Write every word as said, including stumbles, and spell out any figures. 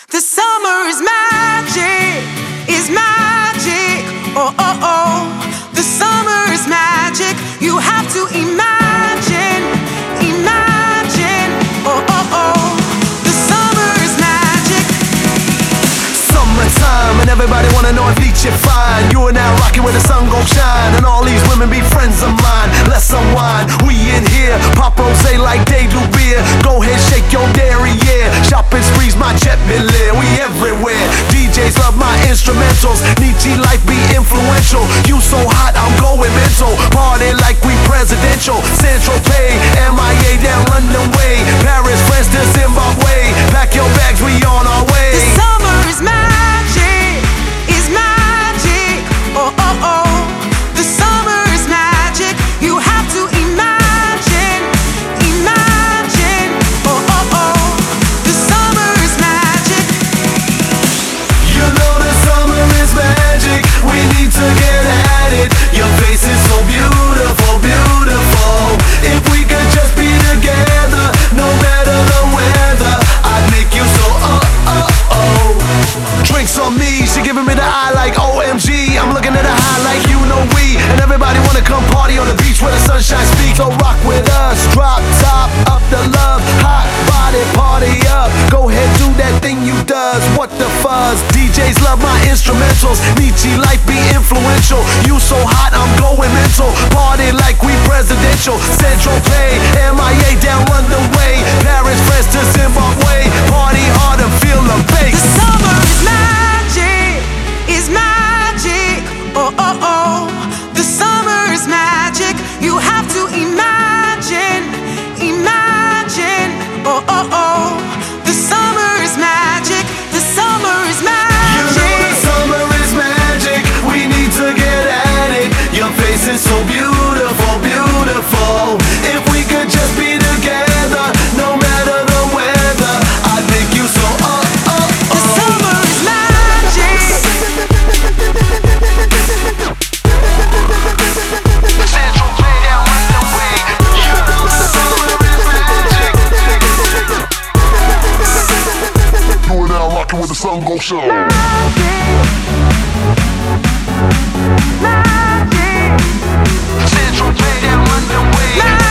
The summer is magic, is magic. Oh, oh, oh. The summer is magic. You have to imagine, imagine. Oh, oh, oh. The summer is magic. Summertime, and everybody wanna know if each you're fine. You are now rocking where the sun gon' shine, and all these women be friends of mine. Let's unwind, we in here. Pop rose like they do beer. Go ahead, shake your dairy, yeah. Shopping sprees, my jet Belair. We everywhere. D Js love my instrumentals. Nietzsche life be influential. You so hot, I'm going mental. Party like we presidential. Central Pay, M I A down London Way. Paris, France to Zimbabwe. Pack your bags, we on our way. The summer is magic, is magic. Oh, oh, oh. The summer is magic. You have to imagine, imagine. Oh, oh, oh. The summer is magic. You know the summer is magic. We need to get at it. Your face is so beautiful, beautiful. If we could just be together, no matter the weather, I'd make you so oh, oh, oh. Drinks on me, she giving me the eye like O M G. I'm looking at her high like you know we. And everybody wanna come party on the beach where the sunshine speaks. So rock with us, drop top, up the love, hot body, party up. Go ahead, do that thing you does, what the fuzz. D Js love my instrumentals, Nietzsche life be influential. You so hot, I'm going mental. Party like we presidential. Central Pay, M I A down London Way. Paris, France to Zimbabwe. Party hard and feel the bass. The summer is magic, is magic. Oh, oh, oh. The summer is magic. You have to imagine, imagine. Oh, oh, oh. The summer is magic. The summer is magic. You know the summer is magic. We need to get at it. Your face is so beautiful, beautiful. If we could just be together, no matter the weather, I'd make you so oh, oh, oh. The summer is magic. Central Pay down London Way. You know the summer is magic. You are now rocking with the Sun Go Show. Magic. Central Pay down London Way.